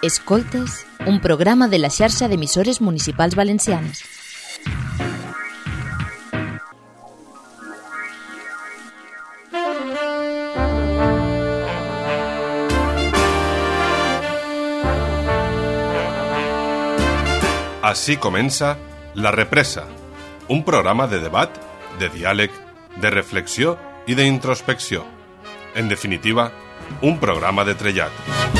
Escoltes, un programa de la xarxa d'emissores municipals valencianes. Així comença La Represa, un programa de debat, de diàleg, de reflexió i d'introspecció. En definitiva, un programa de trellat.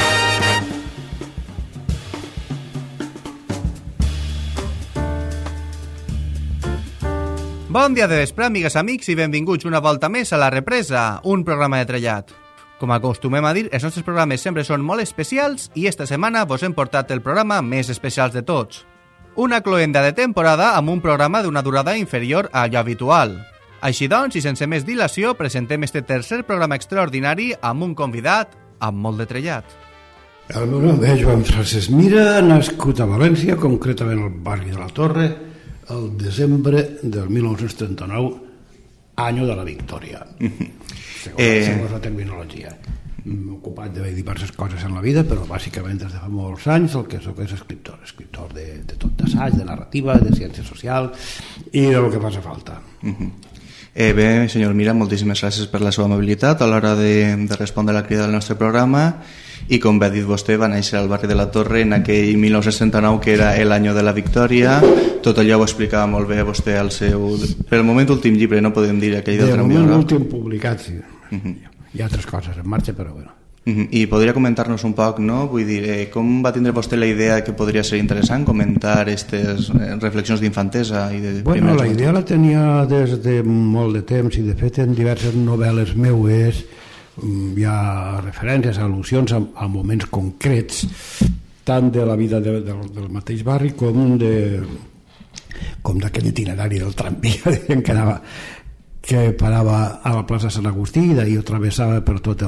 Bon dia de vespre, amigues, amics, i benvinguts una volta més a La Represa, un programa de trellat. Com acostumem a dir, els nostres programes sempre són molt especials i esta setmana vos hem portat el programa més especial de tots. Una cloenda de temporada amb un programa d'una durada inferior a allò habitual. Així doncs, i sense més dilació, presentem este tercer programa extraordinari amb un convidat amb molt de trellat. El meu nom és Joan Francesc Mira, nascut a València, concretament al barri de la Torre, el desembre del 1939, any de la Victòria. Segons la terminologia. M'he ocupat de diverses coses en la vida, però bàsicament des de fa molts anys el que soc és escriptor de tot d'assaig, de narrativa, de ciència social i del que faci falta. Bé, senyor Mira, moltíssimes gràcies per la seva amabilitat a l'hora de respondre a la crida del nostre programa. I com bé ha dit vostè, va néixer al barri de la Torre en aquell 1969 que era l'any de la Victòria. Tot allò ho explicava molt bé vostè al seu, per el moment, últim llibre, no podem dir aquell del tramvia. De moment últim publicat, sí. Hi ha altres coses en marxa, però bueno. I podria comentar-nos un poc, no? Vull dir, com va tindre vostè la idea que podria ser interessant comentar aquestes reflexions d'infantesa i de... Bueno, la idea la tenia des de molt de temps i de fet en diverses novel·les meues hi ha referències, al·lusions a moments concrets tant de la vida del mateix barri com d'aquell itinerari del tramvia que parava a la plaça Sant Agustí i d'ahir ho travessava per tot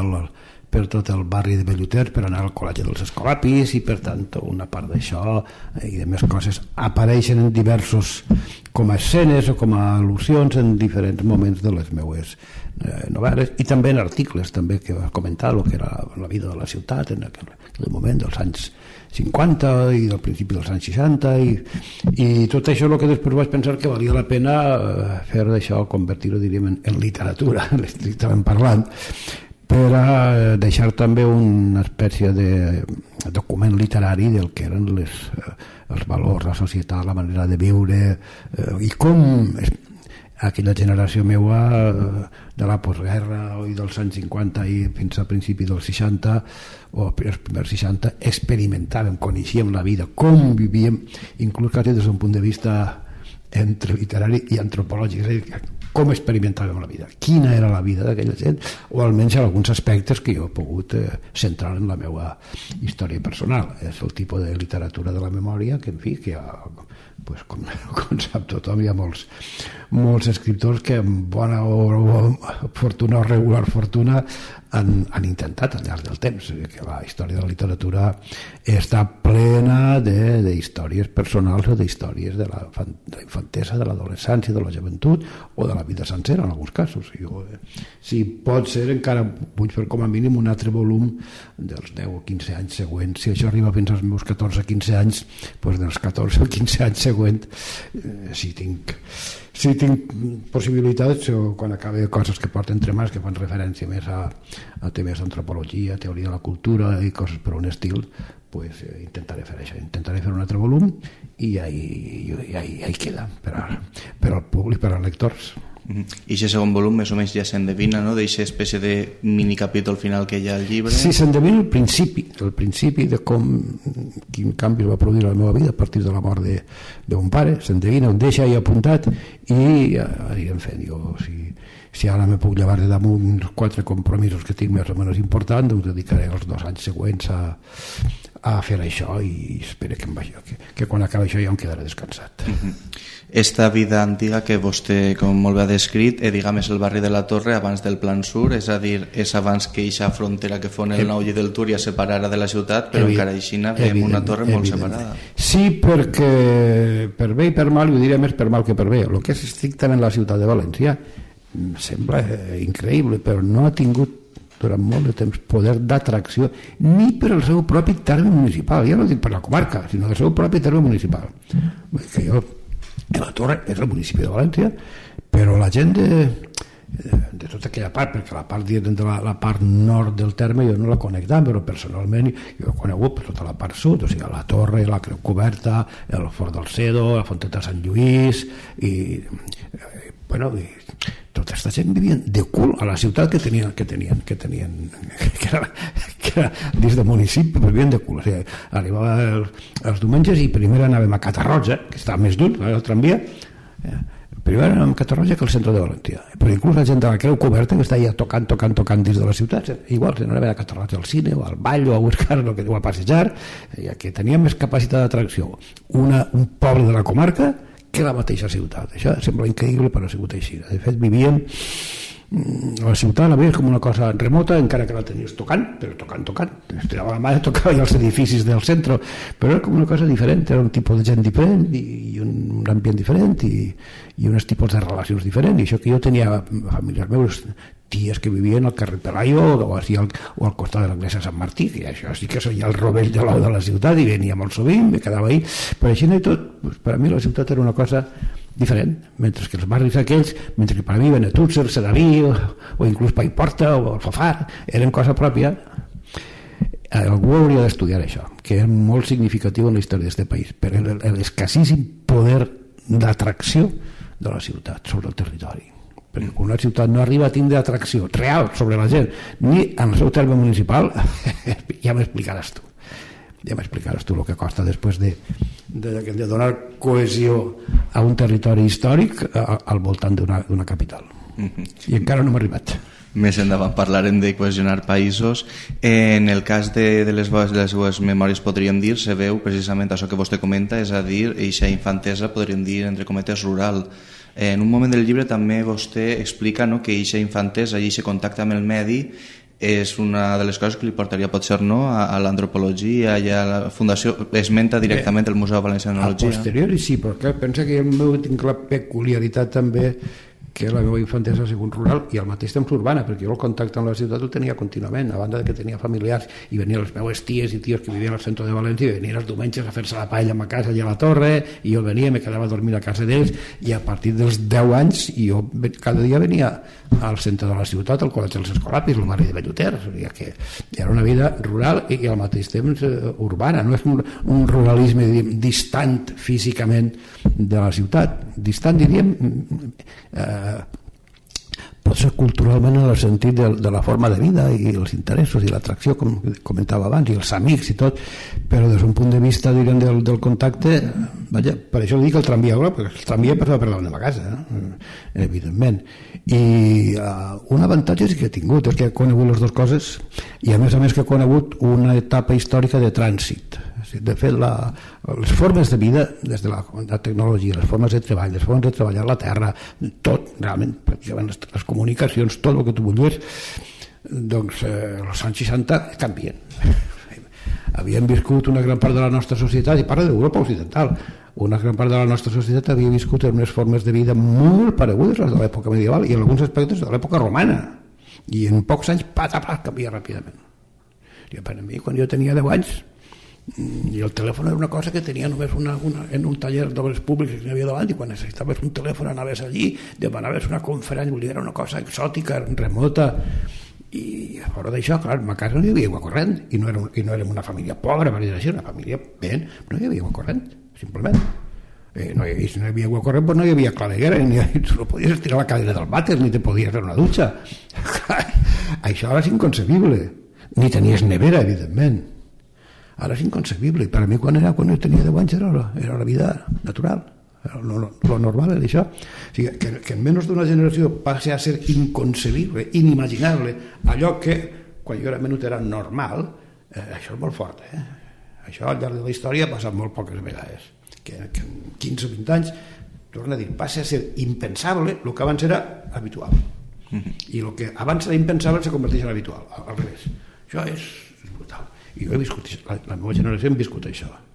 el barri de Belluters per anar al col·legi dels Escolapis i per tant una part d'això i de més coses apareixen en diversos com a escenes o com a al·lusions en diferents moments de les meues novel·les i també en articles també que va comentar el que era la vida de la ciutat en aquell moment dels anys 50 i del principi dels anys 60 i tot això el que després vaig pensar que valia la pena fer d'això, convertir-ho diríem en literatura, estrictament parlant, per a deixar també una espècie de document literari del que eren els valors, la societat, la manera de viure i com aquella generació meua de la postguerra i dels anys 50 i fins a principi dels 60 o els primers 60 experimentàvem, coneixíem la vida, com vivíem, inclús quasi des d'un punt de vista entre literari i antropològic, és a dir, com experimentàvem la vida, quina era la vida d'aquella gent, o almenys alguns aspectes que jo he pogut centrar en la meva història personal. És el tipus de literatura de la memòria que, en fi, que pues, com sap tothom, hi ha molts escriptors que amb bona fortuna o regular fortuna han intentat al llarg del temps, que la història de la literatura està plena d'històries personals o d'històries de la infantesa, de l'adolescència, de la joventut o de la vida sencera en alguns casos. Si pot ser, encara vull fer com a mínim un altre volum dels 10 o 15 anys següents. Si això arriba fins als meus 14 o 15 anys, doncs dels 14 o 15 anys següents, si tinc possibilitats, o quan acabi coses que porten entre mans, que fan referència més a temes d'antropologia, teoria de la cultura i coses per un estil, pues intentaré fer això, intentaré fer un altre volum i ahí queda per al públic, per als lectors. I aquest segon volum més o menys ja s'endevina, no?, d'aquesta espècie de minicapítol final que hi ha al llibre. Sí, s'endevina el principi de quin canvi va produir la meva vida a partir de la mort d'un pare, s'endevina, on deixa i apuntat i anirem fent. Si ara me puc llevar de damunt uns 4 compromisos que tinc més o menys importants, doncs dedicaré els 2 anys següents a fer això i espero que quan acabi això ja em quedaré descansat. Esta vida antiga que vostè, com molt bé ha descrit, diguem, és el barri de la Torre abans del Plan Sur, és a dir, és abans que eixa frontera que fon el Nou i del Túria separara de la ciutat, però encara aixina veiem una torre molt separada. Sí, perquè per bé i per mal, i ho diré més per mal que per bé, el que és estrictament la ciutat de València sembla increïble, però no ha tingut durant molt de temps poder d'atracció ni per al seu propi terme municipal, ja no dic per la comarca, sinó del seu propi terme municipal. Que jo, la Torre és el municipi de València, però la gent de tota aquella part, perquè la part, la part nord del terme jo no la conec tant, però personalment jo he conegut per tota la part sud, o sigui, la Torre, la Creu Coberta, el Fort del Cedo, la Fonteta de Sant Lluís, i bueno, i tota aquesta gent vivien de cul a la ciutat que era dins del municipi, vivien de cul, o sigui, arribava els diumenges i primer anàvem a Catarroja, que estava més dur, el tramvia, primer anàvem a Catarroja que al centre de València, però inclús la gent de la Creu Coberta que està ja tocant dins de la ciutat, igual si anàvem a Catarroja al cine o al ball o a buscar o a passejar, ja que tenia més capacitat d'atracció un poble de la comarca que la mateixa ciutat. Això sembla increïble, però ha sigut així. De fet, vivien la ciutat, la veies com una cosa remota, encara que la tenies tocant, però tocant. Estirava la mà i tocava ja els edificis del centre, però era com una cosa diferent, era un tipus de gent diferent i un ambient diferent i uns tipus de relacions diferents. I això que jo tenia familiars meus, ties que vivien al carrer Pelayo o al costat de l'església de Sant Martí, i això sí que soia el rovell de l'ou de la ciutat i venia molt sovint, me quedava ahí, però així no i tot, per a mi la ciutat era una cosa diferent, mentre que els barris aquells, mentre que per a mi Benetússer, Sedaví o inclús Paiporta o Alfafar eren cosa pròpia. Algú hauria d'estudiar això, que és molt significatiu en la història d'aquest país, per l'escassíssim poder d'atracció de la ciutat sobre el territori, perquè quan una ciutat no arriba a tindre atracció real sobre la gent ni en el seu terme municipal, ja m'explicaràs tu el que costa després de donar cohesió a un territori històric al voltant d'una capital. I encara no m'ha arribat. Més endavant parlarem de cohesionar països. En el cas de les seues memòries podríem dir, se veu precisament això que vostè comenta, és a dir, eixa infantesa podríem dir entre cometes rural. En un moment del llibre també vostè explica, no, que eixa infantesa i eixe contacte amb el medi és una de les coses que li portaria potser a l'antropologia i a la fundació. Esmenta directament el Museu Valencià d'Etnologia. A posteriori sí, però pensa que jo tinc la peculiaritat també que la meva infantesa ha sigut rural i al mateix temps urbana, perquè jo el contacte amb la ciutat ho tenia contínuament, a banda que tenia familiars i venien les meves ties i tios que vivien al centre de València i venien els diumenges a fer-se la paella a ma casa i a la Torre, i jo venia, me quedava a dormir a casa d'ells, i a partir dels 10 anys jo cada dia venia al centre de la ciutat, al Col·legi dels Escolapis, al barri de Belluter, o sigui que era una vida rural i al mateix temps urbana, no és un ruralisme distant físicament de la ciutat, distant diríem pot ser culturalment en el sentit de la forma de vida i els interessos i l'atracció, com comentava abans, i els amics i tot, però des d'un punt de vista del contacte, vaja, per això dic el tramvia, perquè el tramvia passava per davant de ma casa, evidentment, i un avantatge sí que he tingut, és que he conegut les dues coses i a més que he conegut una etapa històrica de trànsit. De fet, les formes de vida, des de la tecnologia, les formes de treball, les formes de treballar la terra, tot, realment, pràcticament les comunicacions, tot el que tu vulguis, doncs els anys 60 canvien. Havien viscut una gran part de la nostra societat, i parla d'Europa occidental, una gran part de la nostra societat havia viscut en unes formes de vida molt paregudes a les de l'època medieval i en alguns aspectes de l'època romana, i en pocs anys, patapà, canvia ràpidament. Per a mi, quan jo tenia 10 anys, i el telèfon era una cosa que tenia només en un taller d'obres públiques que hi havia davant, i quan necessitaves un telèfon anaves allí, demanaves una conferència, era una cosa exòtica, remota, i a fora d'això, clar, a ma casa no hi havia aigua corrent, i no érem una família pobra, per dir així, una família ben, no hi havia aigua corrent, simplement. Si no hi havia aigua corrent, doncs no hi havia claveguera, tu no podies estirar la cadira del vàter, ni te podies fer una dutxa. Això ara és inconcebible. Ni tenies nevera, evidentment. Ara és inconcebible, i per a mi quan jo tenia 10 anys era la vida natural, lo normal era això. O sigui, que en menys d'una generació passi a ser inconcebible, inimaginable, allò que quan jo era menut era normal, això és molt fort. Això al llarg de la història ha passat molt poques vegades, que en 15 o 20 anys, torna a dir, passa a ser impensable el que abans era habitual, i el que abans era impensable se converteix en habitual, al revés. Això és brutal. I jo he viscut, la meva generació hem viscut això.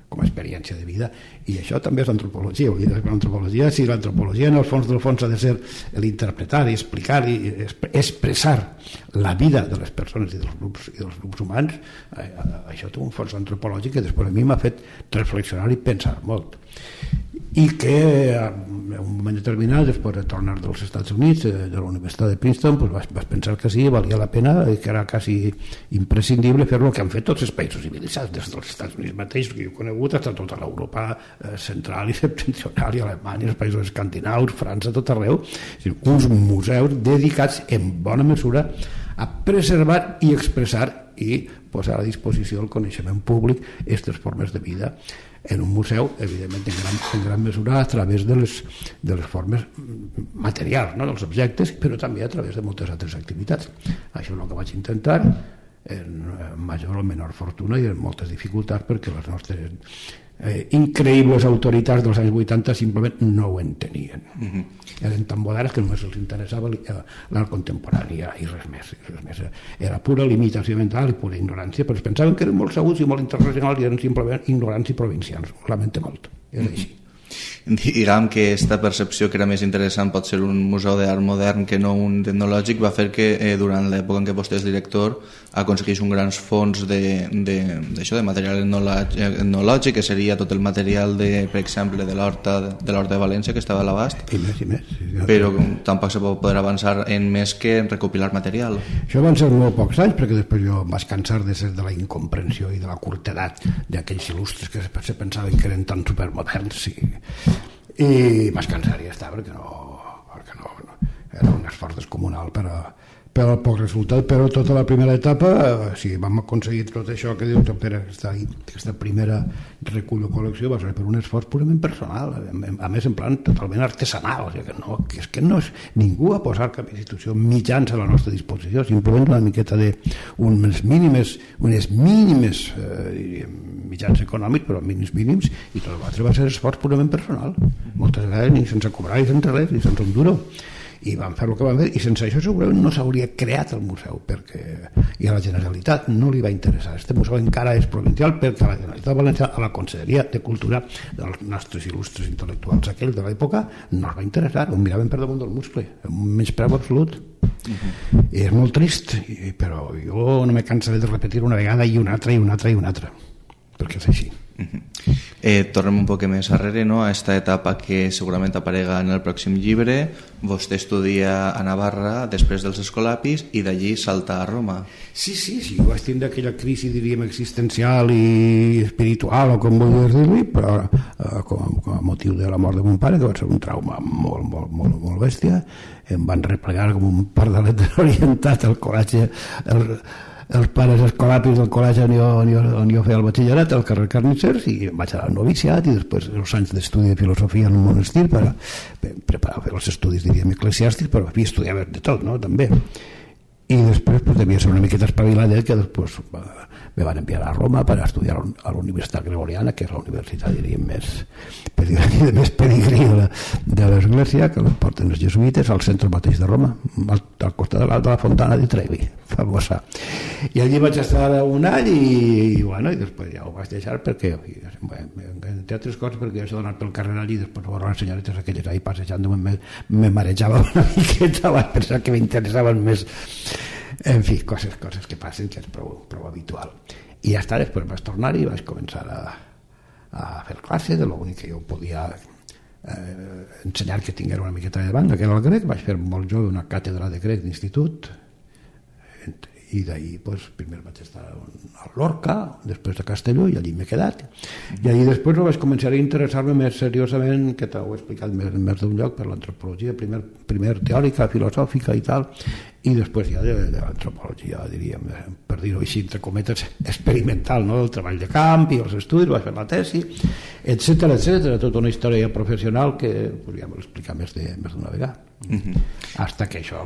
com a experiència de vida, i això també és l'antropologia. L'antropologia, si l'antropologia en el fons del fons ha de ser l'interpretar i explicar i expressar la vida de les persones i dels grups humans, això té un fons antropològic que després a mi m'ha fet reflexionar i pensar molt. I que en un moment determinat, després de tornar dels Estats Units, de la Universitat de Princeton, vaig pensar que sí, valia la pena, que era quasi imprescindible fer el que han fet tots els països civilitzats, des dels Estats Units mateix, que jo he conegut, fins a tota l'Europa central i septentrional, i Alemanya, els països escandinaus, França, tot arreu, uns museus dedicats en bona mesura a preservar i expressar i posar a disposició el coneixement públic aquestes formes de vida en un museu, evidentment en gran mesura a través de les formes materials, no? Dels objectes, però també a través de moltes altres activitats. Això és el que vaig intentar, en major o menor fortuna i amb moltes dificultats, perquè les nostres increïbles autoritats dels anys 80 simplement no ho entenien. Eren tan modernes que només els interessava l'art contemporani i res més. Era pura limitació mental i pura ignorància, però es pensaven que eren molt sabuts i molt internacionals i eren simplement ignorants i provincians. Ho lamento molt, era així. Diguem que aquesta percepció que era més interessant pot ser un museu d'art modern que no un tecnològic va fer que durant l'època en què vostè és director aconseguís un grans fons d'això, de material etnològic, que seria tot el material per exemple de l'Horta de València, que estava a l'abast, i més. Però tampoc se pot poder avançar en més que en recopilar material. Això van ser molt pocs anys, perquè després jo em vaig cansar de ser de la incomprensió i de la curtedat d'aquells il·lustres que se pensaven que eren tan supermoderns i vaig cansar i ja està, perquè no era un esforç descomunal per al poc resultat, però tota la primera etapa vam aconseguir tot això que dius, aquesta primera recull o col·lecció va ser per un esforç purament personal, a més en plan totalment artesanal, que és que no és ningú a posar cap institució mitjans a la nostra disposició, simplement una miqueta d'unes mínimes mitjans econòmics, però mínims, i tot l'altre va ser esforç purament personal, moltes vegades ni sense cobrar i sense res, ni sense un duro, i van fer el que van fer, i sense això segurament no s'hauria creat el museu, i a la Generalitat no li va interessar. Este museu encara és provincial perquè a la Generalitat Valenciana, a la Conselleria de Cultura dels nostres il·lustres intel·lectuals aquells de l'època, no els va interessar, ho miraven per damunt del muscle, amb un menyspreu absolut. I és molt trist, però jo no me cansaré de repetir una vegada i una altra, perquè és així. Tornem un poc més arrere, no? A aquesta etapa que segurament aparega en el pròxim llibre. Vostè estudia a Navarra després dels escolapis i d'allí salta a Roma. Sí, jo vaig tindre aquella crisi, diríem, existencial i espiritual, o com vulguis dir-li, però com a motiu de la mort de mon pare, que va ser un trauma molt bèstia. Em van replegar com un pardalet orientat al col·legi, els pares escolapis del col·legi on jo feia el batxillerat, al carrer Carnissers, i em vaig anar al noviciat i després els anys d'estudi de filosofia en un monestir per preparar fer els estudis, diríem, eclesiàstics, però havia estudiat de tot, no?, també. I després devia ser una miqueta espavilada, que després me van enviar a Roma per estudiar a la Universitat Gregoriana, que és la universitat, diríem, més pedigrí de l'Església, que la porten els jesuïtes, al centre mateix de Roma, al costat de la Fontana di Trevi, famosa. I allí vaig estar un any i després ja ho vaig deixar perquè, entre altres coses, perquè això d'anar pel carrer allí, després veure les senyoretes aquelles ahí passejant, me marejava una miqueta, vaig pensar que m'interessaven més. En fi, coses que passen, que és prou habitual. I ja està, després vaig tornar i vaig començar a fer classe de l'únic que jo podia ensenyar que tinguera una miqueta de banda, que era el grec. Vaig fer molt jove una càtedra de grec d'institut, i d'ahir primer vaig estar a Lorca, després a Castelló, i allí m'he quedat. I allí després vaig començar a interessar-me més seriosament, que t'ho he explicat més d'un lloc, per l'antropologia, primer teòrica, filosòfica i tal, i després ja de l'antropologia, diríem, per dir-ho així, entre cometes, experimental, no?, el treball de camp i els estudis, vaig fer la tesi, etcètera, tota una història professional que podríem explicar més d'una vegada. Hasta que això,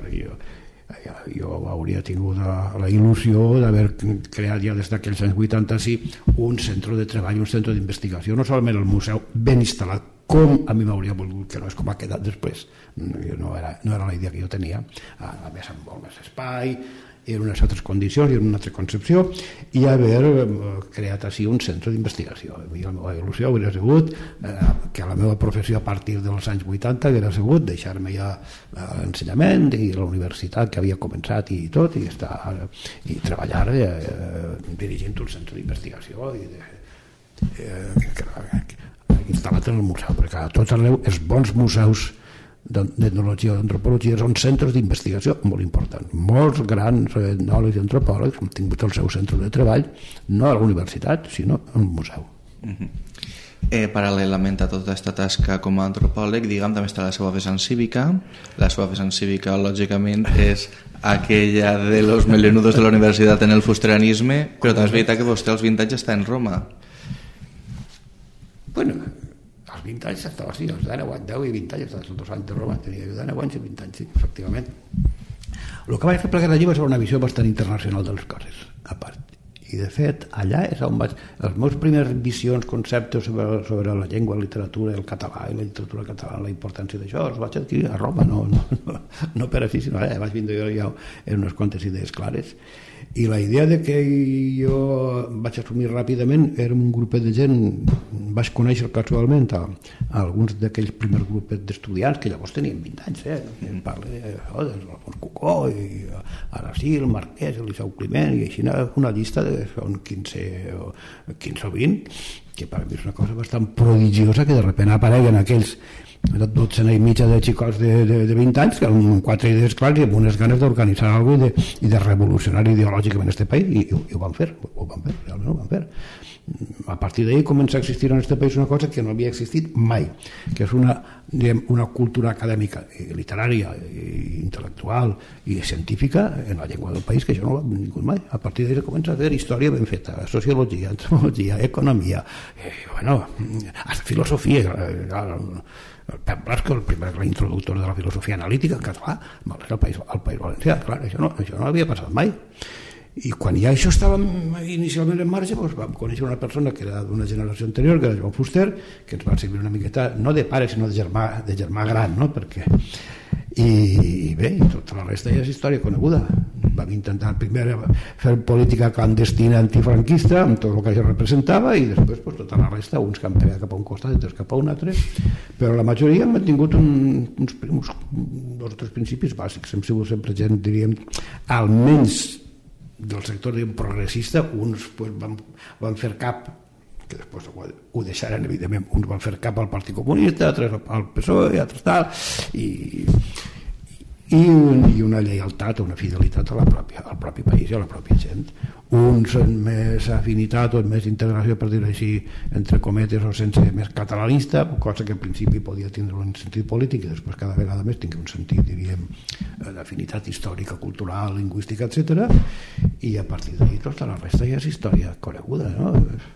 jo hauria tingut la il·lusió d'haver creat ja des d'aquells anys 80 un centre de treball, un centre d'investigació, no solament el museu ben instal·lat com a mi m'hauria volgut, que no és com ha quedat després, no era la idea que jo tenia, a més amb molt més espai en unes altres condicions i en una altra concepció, i haver creat així un centre d'investigació. La meva il·lusió hauria sigut que la meva professió a partir dels anys 80 hauria sigut deixar-me ja l'ensenyament i la universitat que havia començat i tot, i treballar dirigint un centre d'investigació instal·lat en el museu, perquè a tot arreu els bons museus d'etnologia o d'antropologia són centres d'investigació molt importants. Molts grans etnòlegs i antropòlegs han tingut el seu centre de treball no a la universitat, sinó en un museu. Paral·lelament a tota aquesta tasca com a antropòleg, diguem, també està la seva vessant cívica. La seva vessant cívica, lògicament, és aquella de los melenudos de la universitat en el fusterianisme, però també és veritat que vostè als 20 anys està en Roma. Bueno, als 20 anys estava així, als 10 i 20 anys, estava els 2 anys de Roma, tenia 10 anys i 20 anys, sí, efectivament. El que vaig fer plegar allí va ser una visió bastant internacional de les coses, a part. I de fet, allà és on vaig... Les meves primeres visions, conceptes sobre la llengua, la literatura, el català i la literatura catalana, la importància d'això, els vaig adquirir a Roma, no per així, sinó allà vaig vindre jo ja en unes quantes idees clares. I la idea de que jo vaig assumir ràpidament era un grup de gent, vaig conèixer casualment a alguns d'aquells primers grups d'estudiants que llavors tenien 20 anys, parla d'Alfons Cucó i Arasil, Marquès, Eliseu Climent, i així una llista són 15 o 20, que per a mi és una cosa bastant prodigiosa que de sobte apareguen aquells 12 i mitja de xicots de 20 anys que amb 4 idees clares i amb unes ganes d'organitzar alguna cosa i de revolucionar ideològicament aquest país, i ho van fer, realment ho van fer. A partir d'ahir comença a existir en aquest país una cosa que no havia existit mai, que és una cultura acadèmica, literària, intel·lectual i científica en la llengua del país, que això no ho ha vingut mai. A partir d'ahir comença a fer història ben feta, sociologia, antropologia, economia, hasta filosofia. Pep Blasco, el primer introductor de la filosofia analítica en català, és el País Valencià. Clar, això no havia passat mai. I quan ja això estava inicialment en marxa, doncs vam conèixer una persona que era d'una generació anterior, que era Joan Fuster, que ens va servir una miqueta, no de pare, sinó de germà gran, no? Perquè... I bé, tota la resta ja és història coneguda. Vam intentar primer fer política clandestina antifranquista amb tot el que això representava, i després tota la resta, uns que han pegat cap a un costat i altres cap a un altre, però la majoria han tingut uns 2 o 3 principis bàsics. Hem sigut sempre gent, diríem, almenys del sector progressista. Uns van fer cap, que després ho deixaren evidentment, uns van fer cap al Partit Comunista, altres al PSOE, altres tal, i una lleialtat, una fidelitat al propi país i a la pròpia gent. Uns amb més afinitat o més integració, per dir-ho així, entre cometes o sense, més catalanista, cosa que al principi podia tindre un sentit polític i després cada vegada més tingui un sentit, diríem, d'afinitat històrica, cultural, lingüística, etc. I a partir d'ahir tota la resta ja és història coneguda, no?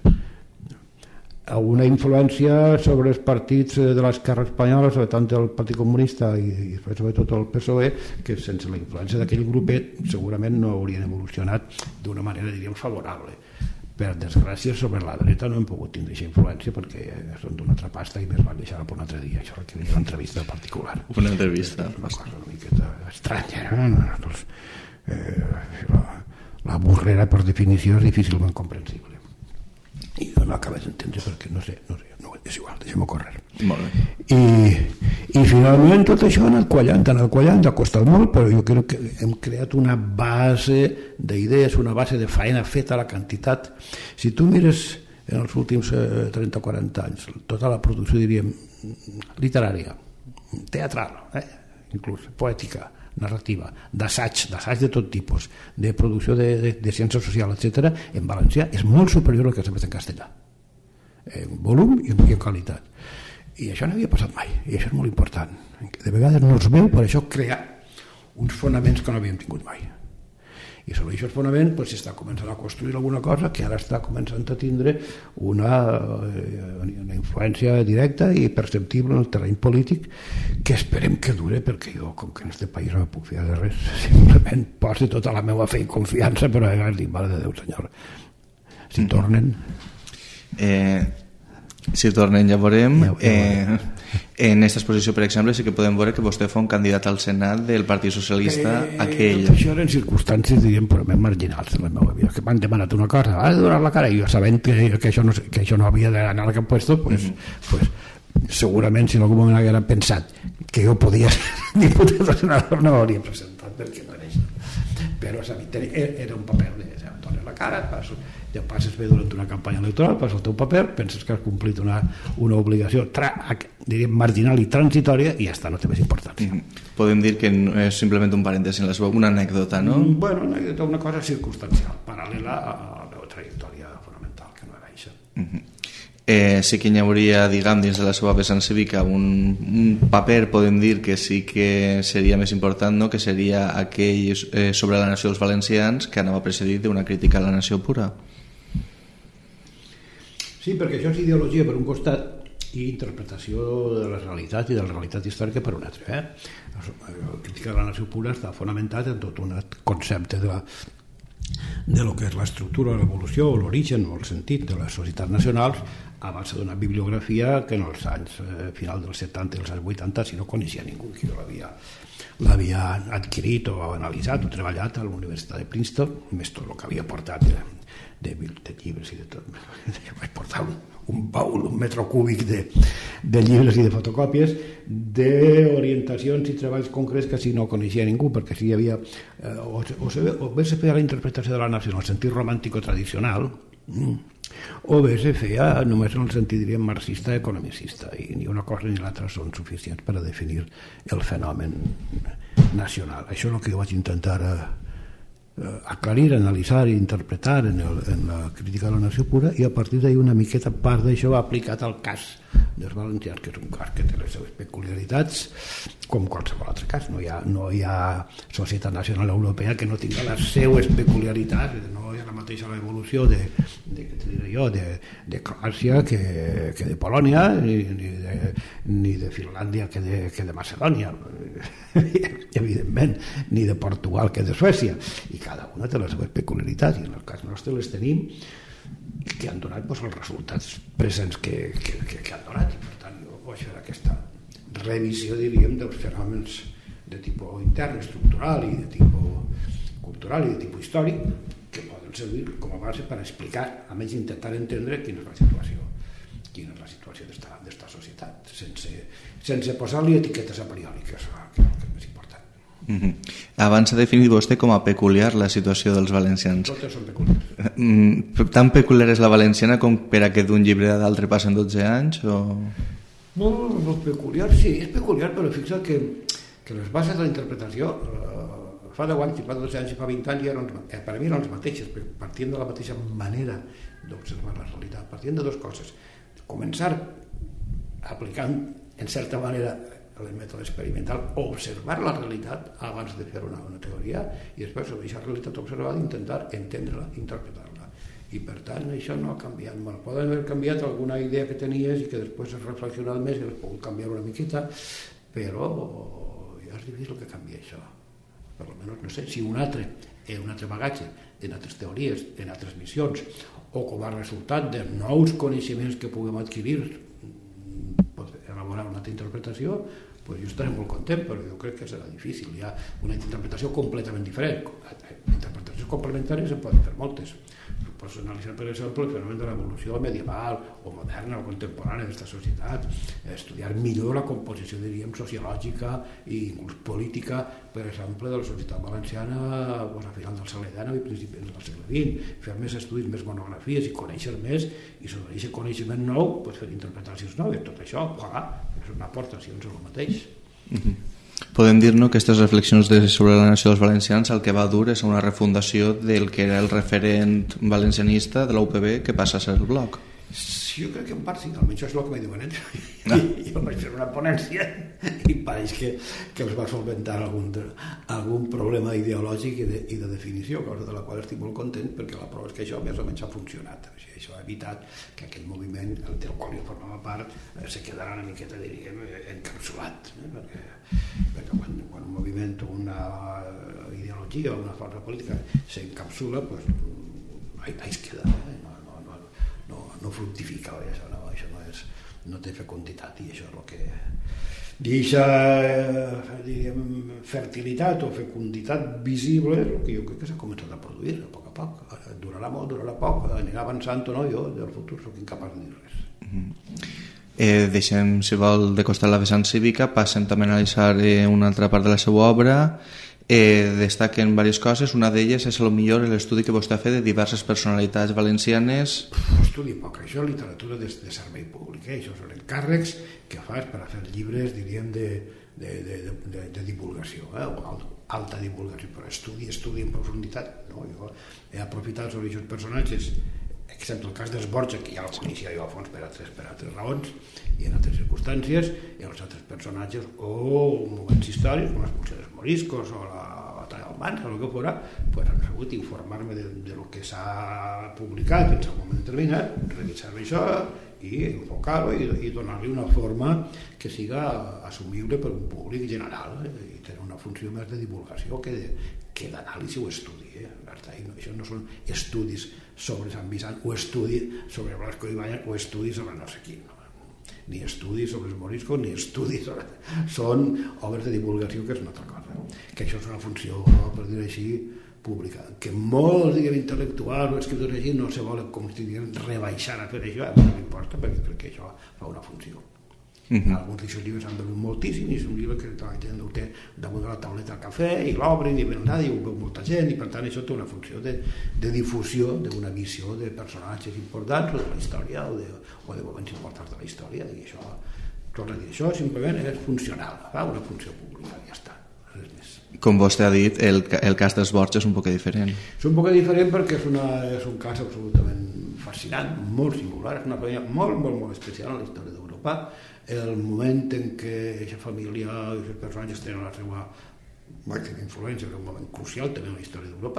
Una influència sobre els partits de l'esquerra espanyola, sobretot el Partit Comunista i sobretot el PSOE, que sense la influència d'aquell grupet segurament no haurien evolucionat d'una manera, diríem, favorable. Per desgràcia, sobre la dreta no hem pogut tindre aquesta influència perquè són d'una altra pasta i més val deixar-la per un altre dia. Això requeria una entrevista particular. Una entrevista. És una cosa una miqueta estranya, no? La burrera, per definició, és difícilment comprensible. I no acabes d'entendre perquè no sé, és igual, deixem-ho córrer. Molt bé. I finalment tot això ha anat quallant, ha costat molt, però jo crec que hem creat una base d'idees, una base de feina feta a la quantitat. Si tu mires en els últims 30 o 40 anys tota la producció, diríem, literària, teatral, inclús poètica, narrativa, d'assaig de tot tipus, de producció de ciència social, etc., en valencià és molt superior al que s'ha fet en castellà, en volum i en qualitat. I això no havia passat mai, i això és molt important. De vegades no es veu, per això crear uns fonaments que no havíem tingut mai. I sobre aquests fonaments s'està començant a construir alguna cosa que ara està començant a tindre una influència directa i perceptible en el terreny polític, que esperem que dure, perquè jo, com que en aquest país no em puc fiar de res, simplement poso tota la meva fe i confiança, però a vegades dic, mare de Déu, senyor, si tornen... Si tornen ja veurem. En aquesta exposició, per exemple, sí que podem veure que vostè fou un candidat al Senat del Partit Socialista aquell. Això eren circumstàncies, diríem, purament marginals de la meva vida, que m'han demanat una cosa, has de donar la cara, i jo sabent que això no havia d'anar a cap puesto, pues segurament si en algun moment haguera pensat que jo podia ser diputat del Senat no m'hauria presentat, perquè no era això. Però era un paper de donar la cara, ja passes bé durant una campanya electoral, passes el teu paper, penses que has complit una obligació diríem marginal i transitòria i ja està, no té més importància. Podem dir que és simplement un parèntesi en la seva, una anècdota, no? Bueno, una anècdota, una cosa circumstancial, paral·lela a la meva trajectòria fonamental, que no era això. Sí que hi hauria, diguem, dins de la seva vessant cívica un paper, podem dir, que sí que seria més important, no? Que seria aquell sobre la nació dels valencians, que anava precedit d'una crítica a la nació pura. Sí, perquè això és ideologia per un costat i interpretació de la realitat i de la realitat històrica per un altre. La crítica de la nació pura està fonamentat en tot un concepte de lo que és l'estructura, l'evolució, l'origen o el sentit de les societats nacionals a base d'una bibliografia que en els anys final dels 70 i els anys 80 si no coneixia ningú que l'havia adquirit o analitzat o treballat a la Universitat de Princeton, més tot el que havia portat de llibres i de tot. Vaig portar un baul, un metro cúbic de llibres i de fotocòpies d'orientacions i treballs concrets que si no coneixia ningú, perquè si hi havia o bé se feia la interpretació de la nació en el sentit romàntic o tradicional o bé se feia només en el sentit, diríem, marxista economicista, i ni una cosa ni l'altra són suficients per a definir el fenomen nacional. Això és el que jo vaig intentar aclarir, analitzar i interpretar en la crítica de la nació pura, i a partir d'ahir una miqueta part d'això va aplicat al cas dels valencians, que és un cas que té les seves peculiaritats com qualsevol altre cas. No hi ha societat nacional europea que no tingui les seues peculiaritats, no hi ha la mateixa evolució de Croàcia que de Polònia, ni de Finlàndia que de Macedònia, evidentment, ni de Portugal que de Suècia, i cada una té les seves peculiaritats, i en el cas nostre les tenim, que han donat els resultats presents que han donat, i per tant jo vaig fer aquesta revisió, diríem, dels fenòmens de tipus intern, estructural, i de tipus cultural i de tipus històric, que poden servir com a base per explicar, a més intentar entendre quina és la situació d'esta societat, sense posar-li etiquetes a priori, que és el més important. Abans s'ha definit vostè com a peculiar la situació dels valencians. Totes són peculiars. Tan peculiar és la valenciana com per a que d'un llibre a d'altre passen 12 anys? O... No, peculiar, sí, és peculiar, però fixa't que les bases de la interpretació fa 10 anys, fa 12 anys i fa 20 anys per a mi eren les mateixes, partint de la mateixa manera d'observar la realitat, partint de dues coses. Començar aplicant, en certa manera, el mètode experimental, observar la realitat abans de fer una teoria, i després sobre aquesta realitat observada intentar entendre-la, interpretar-la. I per tant això no ha canviat molt. Poden haver canviat alguna idea que tenies i que després has reflexionat més i has pogut canviar una miqueta, però ja és difícil que canviï això. Per almenys, no sé, si un altre bagatge en altres teories, en altres missions, o com a resultat de nous coneixements que puguem adquirir, elaborar una altra interpretació, pues jo estaré molt content, però jo crec que serà difícil. Hi ha una interpretació completament diferent. Interpretacions complementàries en poden fer moltes. Pots analitzar, per exemple, el fenomen de l'evolució medieval o moderna o contemporània d'aquesta societat, estudiar millor la composició, diríem, sociològica i inclús política, per exemple, de la societat valenciana a final del segle XIX i principis del segle XX, fer més estudis, més monografies i conèixer més, i sobre aquest coneixement nou fer interpretacions noves. Tot això, és una aportació sobre el mateix. Podem dir-nos que aquestes reflexions sobre la nació dels valencians el que va dur és una refundació del que era el referent valencianista de la UPB, que passa a ser el Bloc. Jo crec que en part sí, almenys això és el que m'he diuen. Jo vaig fer una ponència i pareix que els va solventar algun problema ideològic i de definició, cosa de la qual estic molt content, perquè la prova és que això més o menys ha funcionat. Això ha evitat que aquell moviment del qual jo formava part se quedara una miqueta, diríem, encapsulat, perquè quan un moviment o una ideologia o una força política s'encapsula, ahí es queda, no fructifica, això no no té fecunditat, i això és el que deixa fertilitat o fecunditat visible, és el que jo crec que s'ha començat a produir a poc. Durarà molt, durarà poc, anirà avançant o no, jo del futur soc incapaç de dir res. Deixem, si vol, de costat la vessant cívica, passem també a analitzar una altra part de la seva obra. Destaquen diverses coses, una d'elles és potser l'estudi que vostè ha fet de diverses personalitats valencianes. Estudi poc, això és literatura de servei públic, això són encàrrecs que fas per a fer llibres, diríem, de divulgació, o alta divulgació, però estudi en profunditat, no? Jo he aprofitat els orígens personatges, excepte el cas dels Borja, que ja el coneixia jo a fons per altres raons i en altres circumstàncies, i els altres personatges o moments històrics, com l'expulsió dels moriscos o la batalla del Mans, o el que fora, pues han sabut informar-me de lo que s'ha publicat en un moment determinat, revisar això i enfocar-ho i donar-li una forma que siga assumible per un públic general, i tenir una funció més de divulgació que d'anàlisi o estudi. Això no són estudis sobre Sant Vicent o estudis sobre Blasco Ibáñez o estudis sobre no sé qui, no? Ni estudis sobre els moriscos ni estudis sobre... Són obres de divulgació, que és una altra cosa, que això és una funció, per dir així, pública, que molts, diguem, intel·lectuals o escriptors així no se volen, com si diguem, rebaixar a fer això, no m'importa, perquè això fa una funció. Alguns d'aquests llibres han venut moltíssim, i és un llibre que la gent ho té damunt de la tauleta del cafè i l'obren i ho veu molta gent, i per tant això té una funció de difusió d'una visió de personatges importants o de la història o de moments importants de la història, i això, torno a dir, això simplement és funcional, fa una funció pública, ja està, res més. Com vostè ha dit, el cas dels Borja és un poc diferent. És un poc diferent perquè és un cas absolutament fascinant, molt singular, és una família molt, molt, molt especial en la història d'Europa. El moment en què aquesta família i aquests personatges tenen la seva màxima influència és un moment crucial també en la història d'Europa.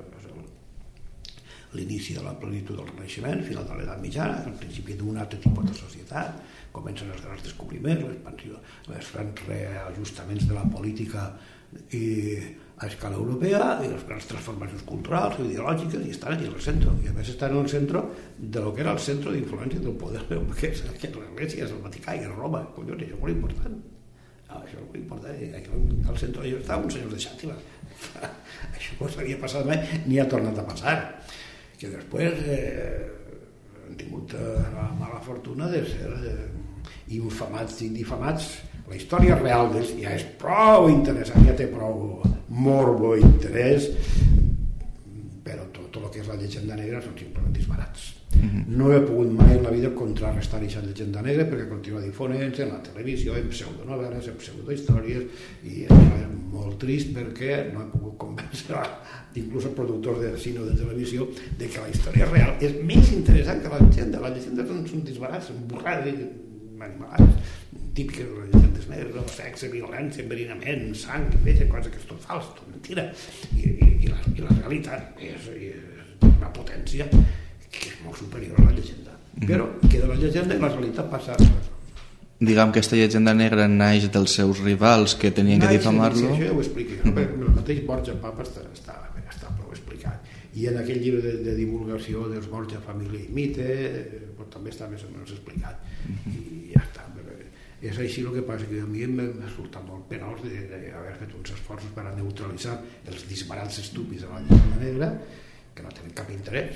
L'inici de la plenitud del Renaixement, final de l'edat mitjana, el principi d'un altre tipus de societat, comencen els grans descobriments, l'expansió, els grans reajustaments de la política a escala europea i les grans transformacions culturals i ideològiques, i estan allà al centre, i a més estan al centre de lo que era el centre d'influència del poder, que és l'Església, és el Vaticà i Roma. Collons, això és molt important. Això és molt important. Al centre d'allò estava un senyor de Xàtiva. Això no s'havia passat mai, ni ha tornat a passar. Que després han tingut la mala fortuna de ser infamats i difamats. La història real ja és prou interessant, ja té prou morbo i interès, però tot el que és la llegenda negra són simplement disbarats. No he pogut mai en la vida contrarrestar aquesta llegenda negra perquè continua difonent-se en la televisió, en pseudonovel·les, en pseudohistòries, i això és molt trist perquè no he pogut convèncer inclús els productors de cine o de televisió de que la història real és més interessant que la llegenda. Les llegendes són disbarats, són borrades, animalats, típiques de les llegendes negres, sexe, violència, enverinament, sang, coses que és tot fals, tot mentira. I la realitat és una potència que és molt superior a la llegenda. Però queda la llegenda i la realitat passa. Diguem que aquesta llegenda negra naix dels seus rivals que tenien que difamar-lo. Això ja ho explico. El mateix Borja Papa està prou explicat. I en aquell llibre de divulgació dels Borja, Família i Mite, també està més o menys explicat. I ja està. És així el que passa, que a mi m'ha resultat molt penós d'haver fet uns esforços per a neutralitzar els disbarats estúpids de la llegenda negra, que no tenen cap interès,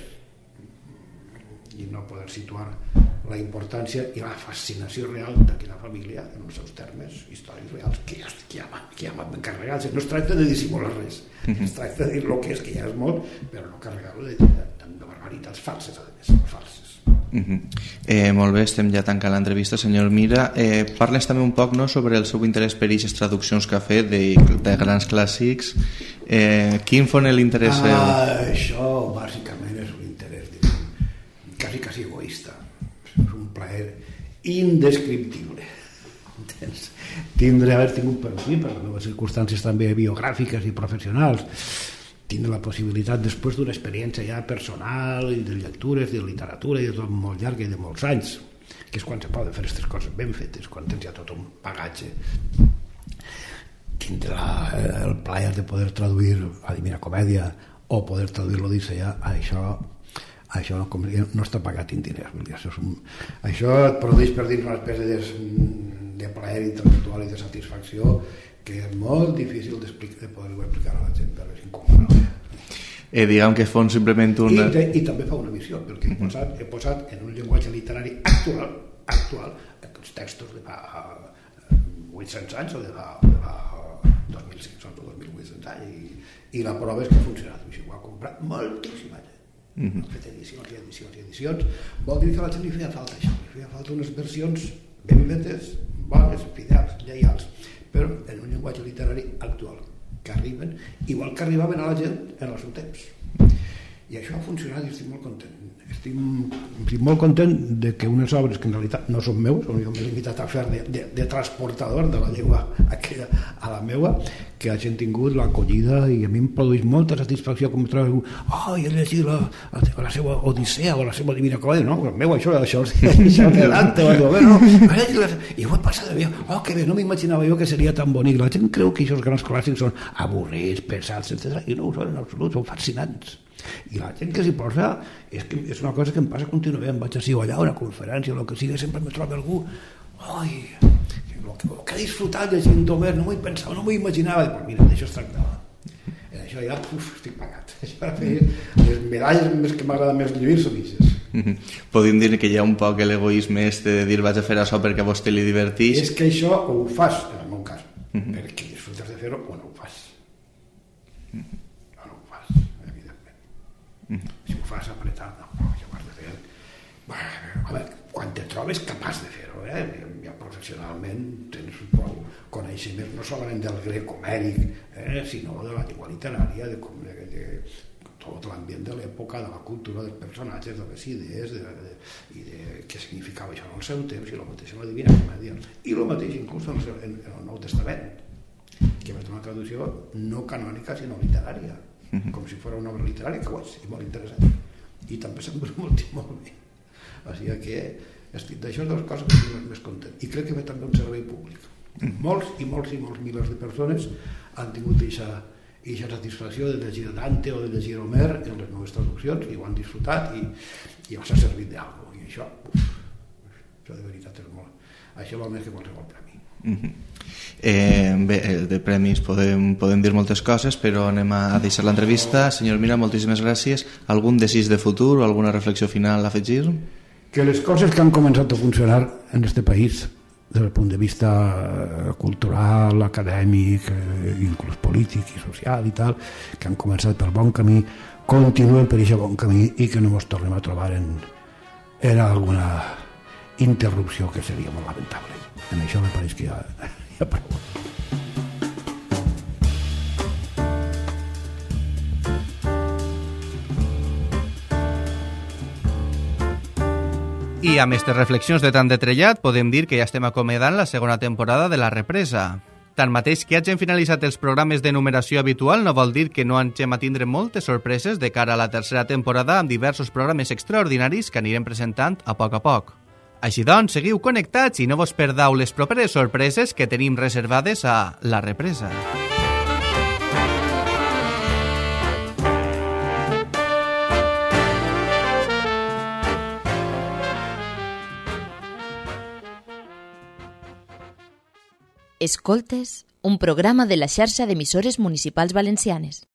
i no poder situar la importància i la fascinació real d'aquella família en els seus termes històrics reals, que ja m'han carregat. No es tracta de dissimular res, es tracta de dir el que és, que ja és molt, però no carregar-ho de barbaritats falses, a més, falses. Molt bé, estem ja tancant l'entrevista, senyor Mira. Parles també un poc sobre el seu interès per aquestes traduccions que ha fet de grans clàssics. Quin fon l'interès seu? Això bàsicament és un interès quasi egoista. És un plaer indescriptible. Haver tingut per mi, per les circumstàncies també biogràfiques i professionals, tindre la possibilitat, després d'una experiència ja personal i de lectures, de literatura i de tot molt llarg i de molts anys, que és quan se poden fer aquestes coses ben fetes, quan tens ja tot un bagatge, tindre el plaer de poder traduir la Divina Comèdia o poder traduir l'Odissea, això això no està pagat en diners. Això et produeix per dins una espècie de plaer intel·lectual i de satisfacció que és molt difícil de poder-ho explicar a la gent, però és incomparable. Diguem que fon simplement una... I també fa una missió, perquè he posat en un llenguatge literari actual els textos de fa 800 anys o de fa 2.500 o 2.800 anys, i la prova és que ha funcionat. Ho ha comprat moltíssima gent. Han fet edicions i edicions i edicions. Vol dir que a la gent li feia falta això, li feia falta unes versions ben fetes, bones, fidels, lleials, però en un llenguatge literari actual, que arriben, igual que arribaven a la gent en el seu temps. I això ha funcionat i estic molt content. Estic molt content de que unes obres que en realitat no són meus, jo m'he limitat a fer de transportador de la llengua aquella a la meua, que hagin tingut l'acollida, i a mi em produeix molta satisfacció com trobo, he llegit la seva Odissea o la seva Divina Comèdia, no, el meu això de Dante, i ho he passat bé, que bé, no m'imaginava jo que seria tan bonic. La gent creu que aquests grans clàssics són avorrits, pesats, etc. I no ho són en absolut, són fascinants. I la gent que s'hi posa és una cosa que em passa contínuament. Vaig així o allà a una conferència o el que sigui, sempre me trobo algú el que he disfrutat llegint Homer, no m'ho he pensat, no m'ho imaginava. Pues mira, d'això es tractava. En això ja estic pagat. Les medalles que m'agrada més lluir són ixes. Podem dir que hi ha un poc l'egoisme de dir vaig a fer això perquè a vostè li divertís. És que això ho fas, en el meu cas, perquè disfrutes de fer-ho o no ho fas. Si ho fas apretat, no, això ho has de fer. Home, quan te trobes capaç de fer-ho, ja professionalment tens prou coneixement no solament del grec homèric, sinó de la llengua literària, de tot l'ambient de l'època, de la cultura, dels personatges, de les idees, i de què significava això en el seu temps, i el mateix en la Divina Comèdia, i el mateix inclús en el Nou Testament, que és una traducció no canònica sinó literària, com si fos una obra literària, que ho és, i molt interessant, i també se'm ve molt bé. O sigui que d'això és de les coses que estic més content, i crec que ve també un servei públic. Molts milers de persones han tingut aquesta satisfacció de llegir Dante o de llegir Homer en les meves traduccions, i ho han disfrutat, i els ha servit d'alguna cosa, i això de veritat és molt, això val més que qualsevol premi. Bé, de premis podem dir moltes coses, però anem a deixar l'entrevista. Senyor Mira, moltíssimes gràcies. Algun desig de futur o alguna reflexió final a afegir? Que les coses que han començat a funcionar en este país des del punt de vista cultural, acadèmic, inclús polític i social i tal, que han començat pel bon camí, continuen per aquest bon camí i que no ens tornem a trobar en alguna interrupció que seria molt lamentable. En això me pareix que ja prou. I amb aquestes reflexions de tant de trellat podem dir que ja estem acomiadant la segona temporada de La Represa. Tanmateix que hagin finalitzat els programes de numeració habitual no vol dir que no hagin a tindre moltes sorpreses de cara a la tercera temporada amb diversos programes extraordinaris que anirem presentant a poc. Així doncs, seguiu connectats i no vos perdeu les properes sorpreses que tenim reservades a La Represa. Escoltes, un programa de la xarxa d'emissores municipals valencianes.